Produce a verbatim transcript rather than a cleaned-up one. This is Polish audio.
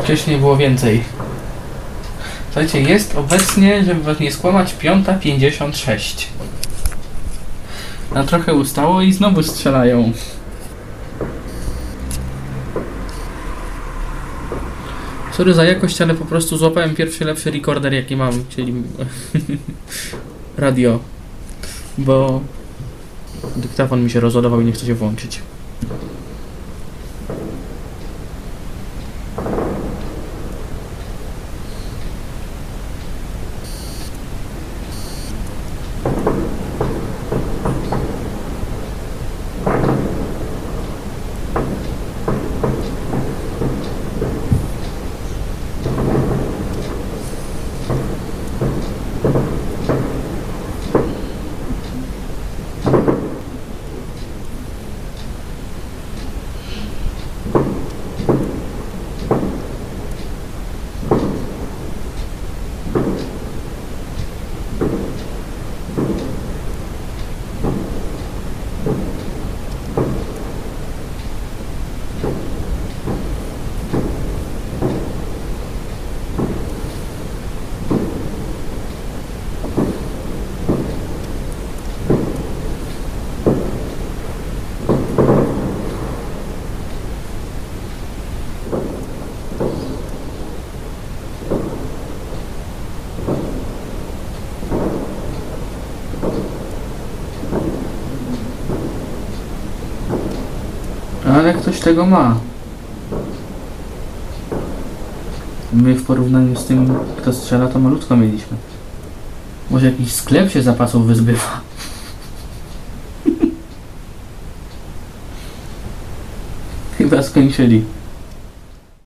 Wcześniej było więcej. Słuchajcie, jest obecnie, żeby was nie skłamać, piąta pięćdziesiąt sześć. A trochę ustało i znowu strzelają. Sorry za jakość, ale po prostu złapałem pierwszy lepszy rekorder jaki mam, czyli radio. Bo dyktafon mi się rozładował i nie chce się włączyć. Ale ktoś tego ma. My w porównaniu z tym, kto strzela, to malutko mieliśmy. Może jakiś sklep się zapasów wyzbywa. Chyba skończyli.